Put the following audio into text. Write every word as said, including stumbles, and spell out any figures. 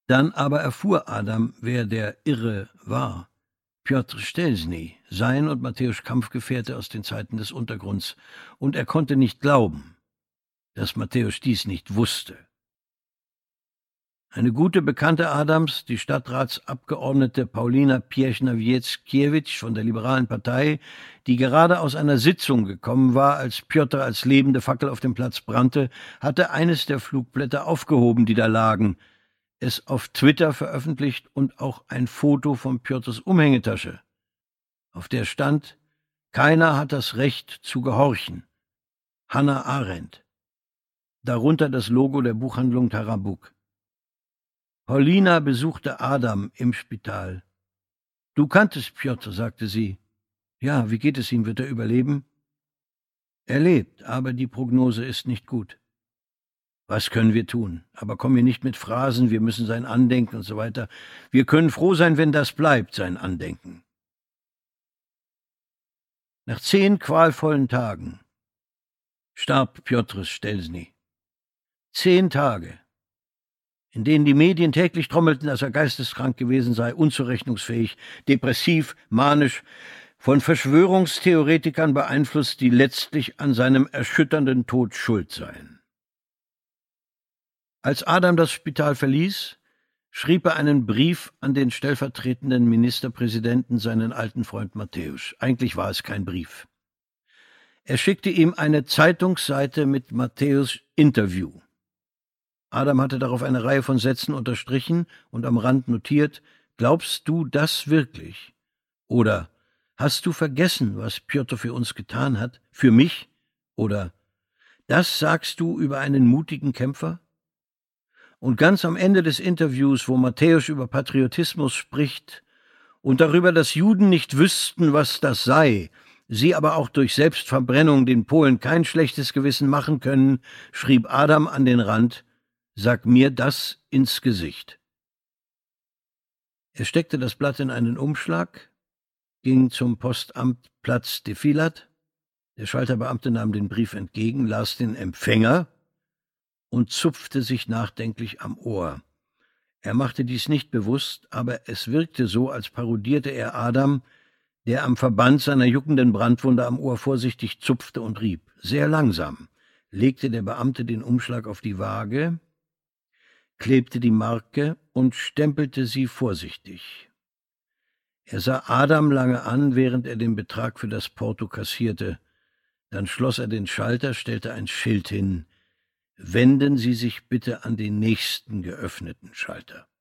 Dann aber erfuhr Adam, wer der Irre war. Pjotr Stelzny, sein und Matthäus Kampfgefährte aus den Zeiten des Untergrunds, und er konnte nicht glauben, dass Matthäus dies nicht wusste. Eine gute Bekannte Adams, die Stadtratsabgeordnete Paulina Piechna-Wieckiewicz von der Liberalen Partei, die gerade aus einer Sitzung gekommen war, als Pjotr als lebende Fackel auf dem Platz brannte, hatte eines der Flugblätter aufgehoben, die da lagen, es auf Twitter veröffentlicht und auch ein Foto von Pjotrs Umhängetasche, auf der stand: Keiner hat das Recht zu gehorchen. Hannah Arendt. Darunter das Logo der Buchhandlung Tarabuk. Paulina besuchte Adam im Spital. »Du kanntest Pjotr«, sagte sie. »Ja, wie geht es ihm? Wird er überleben?« »Er lebt, aber die Prognose ist nicht gut.« »Was können wir tun? Aber komm mir nicht mit Phrasen, wir müssen sein Andenken und so weiter. Wir können froh sein, wenn das bleibt, sein Andenken.« Nach zehn qualvollen Tagen starb Pjotr Stelzny. Zehn Tage, in denen die Medien täglich trommelten, dass er geisteskrank gewesen sei, unzurechnungsfähig, depressiv, manisch, von Verschwörungstheoretikern beeinflusst, die letztlich an seinem erschütternden Tod schuld seien. Als Adam das Spital verließ, schrieb er einen Brief an den stellvertretenden Ministerpräsidenten, seinen alten Freund Matthäus. Eigentlich war es kein Brief. Er schickte ihm eine Zeitungsseite mit Matthäus' Interview. Adam hatte darauf eine Reihe von Sätzen unterstrichen und am Rand notiert: »Glaubst du das wirklich?« Oder »Hast du vergessen, was Pjotr für uns getan hat? Für mich?« Oder »Das sagst du über einen mutigen Kämpfer?« Und ganz am Ende des Interviews, wo Matthäus über Patriotismus spricht und darüber, dass Juden nicht wüssten, was das sei, sie aber auch durch Selbstverbrennung den Polen kein schlechtes Gewissen machen können, schrieb Adam an den Rand: »Sag mir das ins Gesicht.« Er steckte das Blatt in einen Umschlag, ging zum Postamt Platz Defilat. Der Schalterbeamte nahm den Brief entgegen, las den Empfänger und zupfte sich nachdenklich am Ohr. Er machte dies nicht bewusst, aber es wirkte so, als parodierte er Adam, der am Verband seiner juckenden Brandwunde am Ohr vorsichtig zupfte und rieb. Sehr langsam legte der Beamte den Umschlag auf die Waage, klebte die Marke und stempelte sie vorsichtig. Er sah Adam lange an, während er den Betrag für das Porto kassierte. Dann schloss er den Schalter, stellte ein Schild hin: »Wenden Sie sich bitte an den nächsten geöffneten Schalter.«